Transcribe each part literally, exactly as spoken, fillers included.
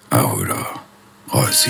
اهورا قاضی.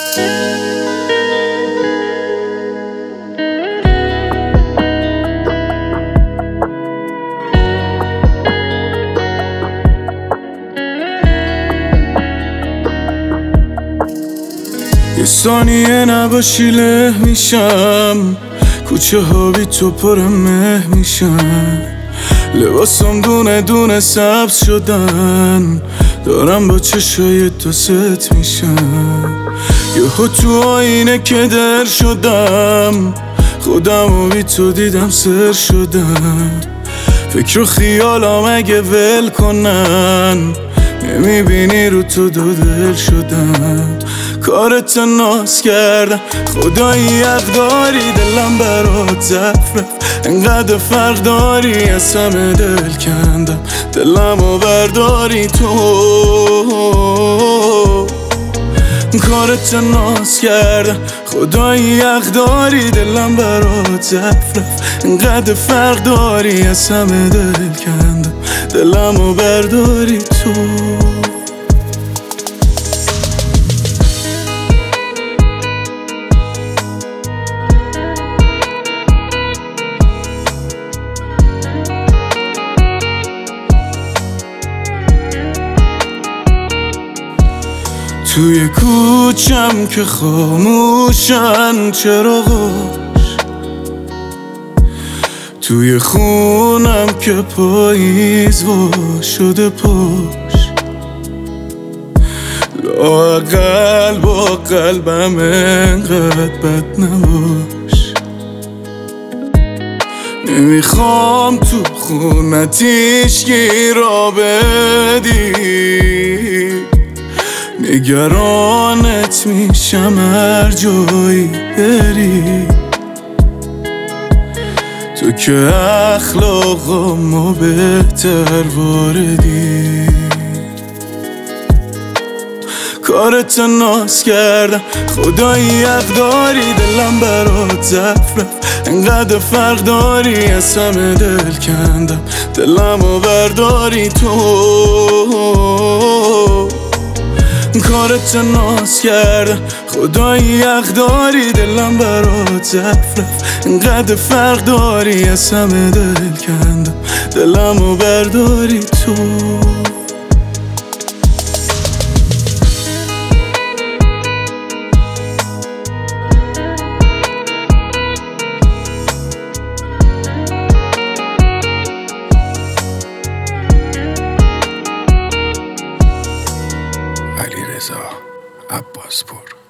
یه ثانیه نباشی له میشم، کوچه ها بی تو پر مه میشن، لباسم دونه دونه سبز شدن، دارم با چشای تو ست میشم. یهو تو آینه که در شدم، خودم و بی تو دیدم سر شدم. فکر و خیالام اگه ول کنن، نمیبینی رو تو دو دل شدم. کارت ناز کردم خدایی حق داری، دلم برات ضعف رفت انقدر فرق داری، از همه دل کندم دلمو برداری تو. کارت ناز کردم خدایی حق داری، دلم برات ضعف رفت انقدر فرق داری، از همه دل کندم دلمو برداری تو. توی کوچم که خاموشن چراغاش، توی خونم که پاییز وا شده پاش، لااقل با قلبم انقدر بد نباش. نمیخوام تو خونت هیچکی را بدی، نگرانت میشم هر جایی بری، تو که اخلاقامو بهتر واردی. کارت ناز کردم خدایی حق داری، دلم برات ضعف رفت انقدر فرق داری، از همه دل کندم دلمو برداری تو. کارت ناز کردم خدایی حق داری، دلم برات ضعف رفت انقدر فرق داری، از همه دل کندم دلمو برداری تو. علیرضا عباسپور.